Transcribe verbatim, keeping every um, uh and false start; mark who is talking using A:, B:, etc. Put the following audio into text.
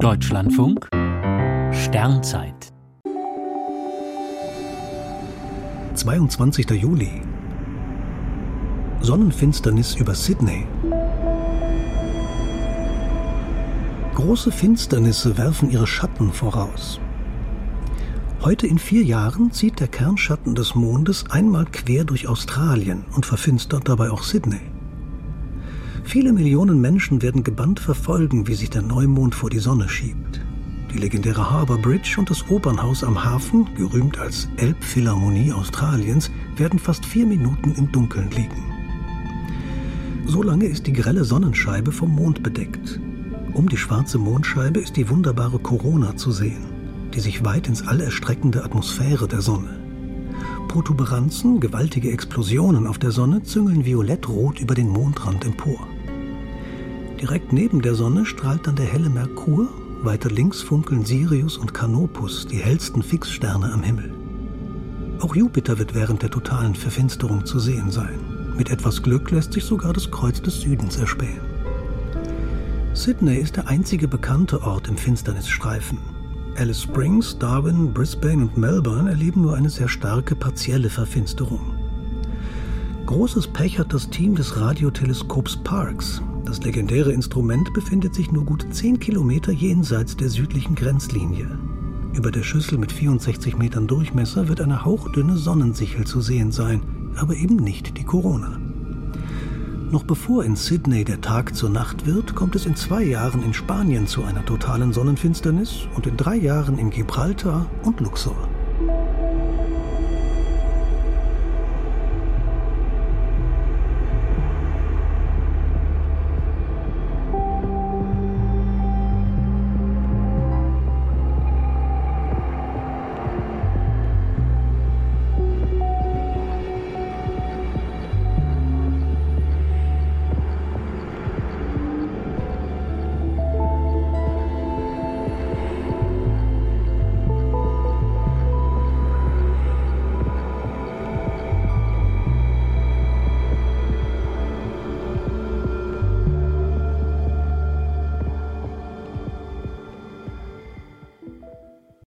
A: Deutschlandfunk Sternzeit
B: zweiundzwanzigster Juli. Sonnenfinsternis über Sydney. Große Finsternisse werfen ihre Schatten voraus. Heute in vier Jahren zieht der Kernschatten des Mondes einmal quer durch Australien und verfinstert dabei auch Sydney. Viele Millionen Menschen werden gebannt verfolgen, wie sich der Neumond vor die Sonne schiebt. Die legendäre Harbour Bridge und das Opernhaus am Hafen, gerühmt als Elbphilharmonie Australiens, werden fast vier Minuten im Dunkeln liegen. So lange ist die grelle Sonnenscheibe vom Mond bedeckt. Um die schwarze Mondscheibe ist die wunderbare Corona zu sehen, die sich weit ins All erstreckende Atmosphäre der Sonne. Protuberanzen, gewaltige Explosionen auf der Sonne züngeln violettrot über den Mondrand empor. Direkt neben der Sonne strahlt dann der helle Merkur, weiter links funkeln Sirius und Canopus, die hellsten Fixsterne am Himmel. Auch Jupiter wird während der totalen Verfinsterung zu sehen sein. Mit etwas Glück lässt sich sogar das Kreuz des Südens erspähen. Sydney ist der einzige bekannte Ort im Finsternisstreifen. Alice Springs, Darwin, Brisbane und Melbourne erleben nur eine sehr starke partielle Verfinsterung. Großes Pech hat das Team des Radioteleskops Parkes. Das legendäre Instrument befindet sich nur gut zehn Kilometer jenseits der südlichen Grenzlinie. Über der Schüssel mit vierundsechzig Metern Durchmesser wird eine hauchdünne Sonnensichel zu sehen sein, aber eben nicht die Corona. Noch bevor in Sydney der Tag zur Nacht wird, kommt es in zwei Jahren in Spanien zu einer totalen Sonnenfinsternis und in drei Jahren in Gibraltar und Luxor.